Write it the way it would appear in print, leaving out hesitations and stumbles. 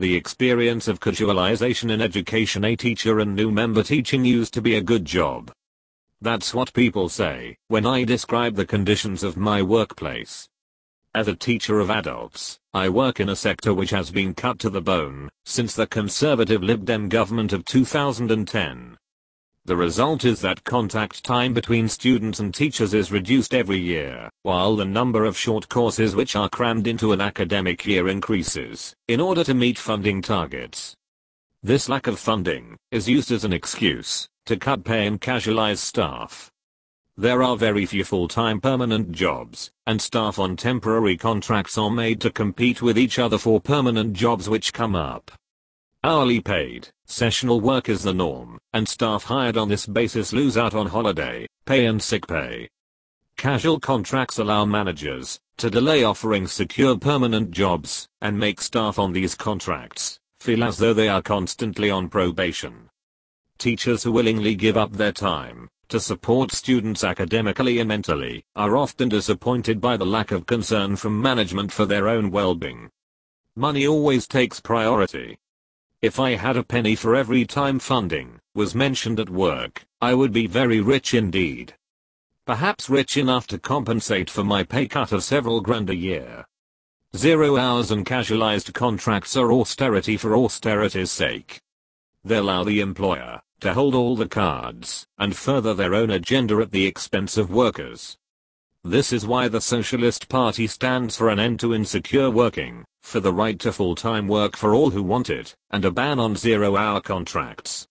The experience of casualization in education. A teacher and new member teaching used to be a good job. That's what people say when I describe the conditions of my workplace. As a teacher of adults, I work in a sector which has been cut to the bone since the conservative Lib Dem government of 2010. The result is that contact time between students and teachers is reduced every year, while the number of short courses which are crammed into an academic year increases in order to meet funding targets. This lack of funding is used as an excuse to cut pay and casualize staff. There are very few full-time permanent jobs, and staff on temporary contracts are made to compete with each other for permanent jobs which come up. Hourly paid, sessional work is the norm, and staff hired on this basis lose out on holiday pay and sick pay. Casual contracts allow managers to delay offering secure permanent jobs and make staff on these contracts feel as though they are constantly on probation. Teachers who willingly give up their time to support students academically and mentally are often disappointed by the lack of concern from management for their own well-being. Money always takes priority. If I had a penny for every time funding was mentioned at work, I would be very rich indeed. Perhaps rich enough to compensate for my pay cut of several grand a year. 0 hours and casualized contracts are austerity for austerity's sake. They allow the employer to hold all the cards and further their own agenda at the expense of workers. This is why the Socialist Party stands for an end to insecure working, for the right to full-time work for all who want it, and a ban on 0-hour contracts.